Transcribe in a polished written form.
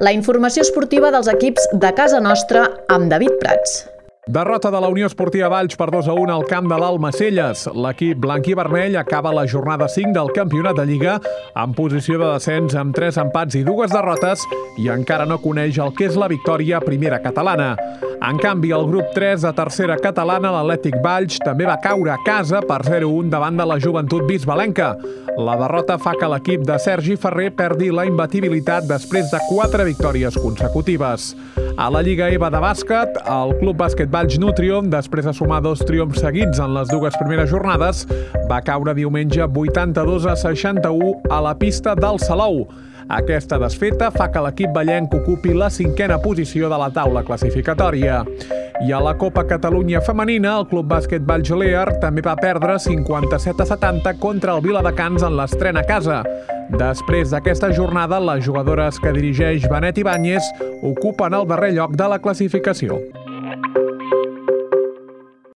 La informació esportiva dels equips de casa nostra amb David Prats. Derrota de la Unió Esportiva Valls per 2-1 al camp de l'Almacelles. L'equip blanc i vermell acaba la jornada 5 del campionat de Lliga en posició de descens amb 3 empats i 2 derrotes i encara no coneix el que és la victòria a primera catalana. En canvi, el grup 3 de tercera catalana, l'Atlètic Valls, també va caure a casa per 0-1 davant de la Joventut Bisbalenca. La derrota fa que l'equip de Sergi Ferrer perdi la imbatibilitat després de 4 victòries consecutives. A la Lliga EVA de bàsquet, el Club Bàsquet Valls Nutrion, després de sumar 2 triomfs seguits en les 2 primeres jornades, va caure diumenge 82-61 a la pista del Salou. Aquesta desfeta fa que l'equip vallenc ocupi la 5a posició de la taula classificatòria. I a la Copa Catalunya Femenina, el Club Bàsquet Valls Lear també va perdre 57-70 contra el Viladecans en l'estrena a casa. Després d'aquesta jornada, les jugadores que dirigeix Benet Ibáñez ocupen el darrer lloc de la classificació.